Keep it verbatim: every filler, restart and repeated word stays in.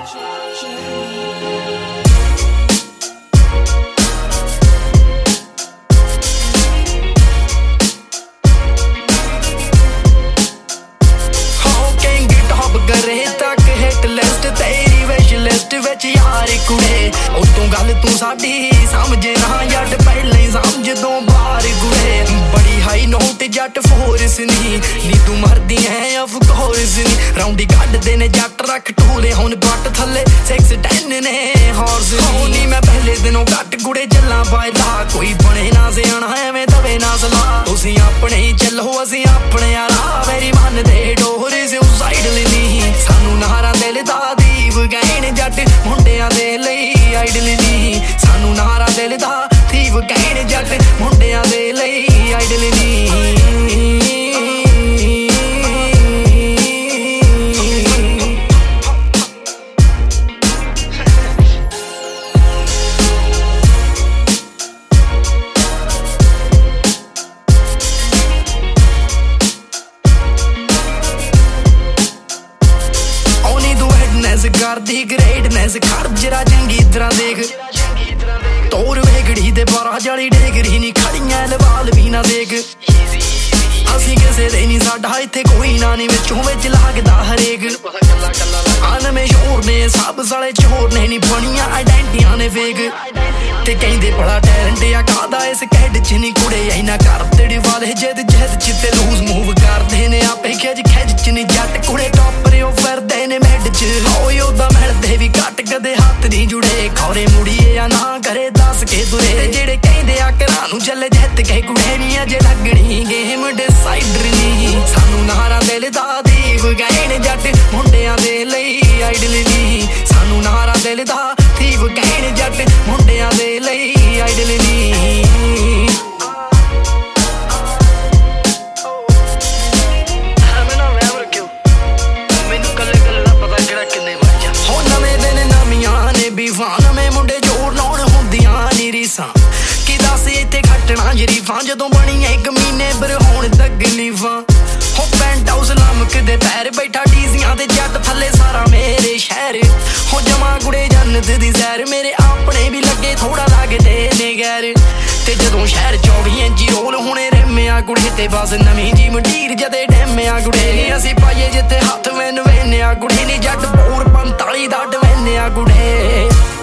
यार कुड़े उतों गल तू साडी समझे ना जट पहले समझ दो बार कुड़े बड़ी हाई नोट जट फोर्स नी नी तू मरदी है ऑफ कोर्स नी राउंडी गड दे ने जट रख टूले हुन बट थले सिक्स टेन ने हॉर्स नी मैं पहले दिनों गट गुड़े चला पायदा कोई बने ना सियाना एवें दवे ना सला तुसी अपने ही चलो असी अपने आला मेरी मन दे डोर सुसाइड लेनी सानू नारा दिल दा दीव गैन जट मुंडियां दे लई आइडल नी सानू नारा दिल दा दीव गैन जट मुंडियां दे लई आइडल नी करदी ग्रेटनेस खर्जरा चंगी तरह देख तोर वेगड़ी दे बारह जाली डेगरी नी खड़ियां लवाल भी ना देख असी किसे दे नी साडा इत्थे कोई ना नी विचों विच लगदा हरेक आन में शोर ने सब साले चोर ने नी बनियां आइडेंटिटियां ने फेक ते कहंदे बड़ा टैलेंट आ कादा इस कैड च नी कुड़े इना कर तेरे वाले जद जद चिते लूज मूव करदे ने आपे खिच खिच च नी जट कुड़े टॉपर ओ फिरदे ने मैड च होए ओदा मिलदे भी घट कदे हाथ नी जुड़े खौरे मुड़िए या ना करे दस के दुरे जेड़े कहंदे आ घरां नू चले जित के कुड़े नी अजे लगनी गेम डिसाइडर नी सानू नारा दिल दा दीव गैन जट मुंडियां दे लई आइडल नी सानू नारा दिल दा दीव गैन जट मुंडियां दे लई आइडल नी नवे मुंडे जोर लाउण हुंदियां नी रीसां कि दस इत्थे खट्टना जरीफां जदों बनी इक महीने पर होण तकलीफां हो पेंट हाउस लमकदे पैर बैठा डीजियां ते जट थल्ले सारा मेरे शहर हो जमा गुड़े जन्नत दी सैर मेरे अपने भी लगे थोड़ा लगदे ने गैर ते जदों शहर चौबी इंची रोल होने रेमिया गुड़े ते बस नवीं जी मंडीर जदे डेमिया गुड़े असी पाइए जिथे हत्थ मैनू वेन्या गुड़े नी जट बोर पंताली दा डवेन्या गुड़े।